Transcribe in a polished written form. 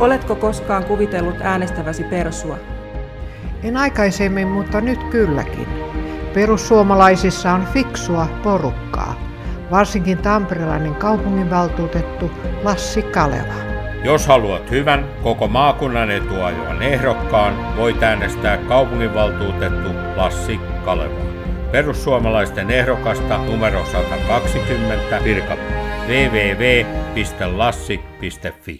Oletko koskaan kuvitellut äänestäväsi Persua? En aikaisemmin, mutta nyt kylläkin. Perussuomalaisissa on fiksua porukkaa, varsinkin tamperelainen kaupunginvaltuutettu Lassi Kaleva. Jos haluat hyvän, koko maakunnan etua ajavan ehdokkaan, voit äänestää kaupunginvaltuutettu Lassi Kalevaa. Perussuomalaisten ehdokasta numero 120 Pirkanmaa. www.lassi.fi